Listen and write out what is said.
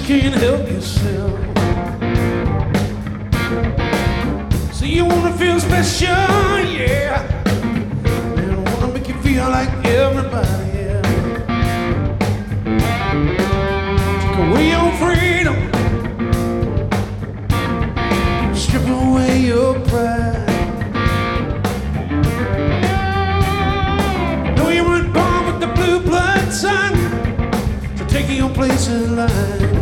can't help yourself. So you wanna feel special, yeah. And I wanna make you feel like everybody else. Take away your freedom, strip away your pride. No, you weren't born with the blue blood, son, so take your place in line.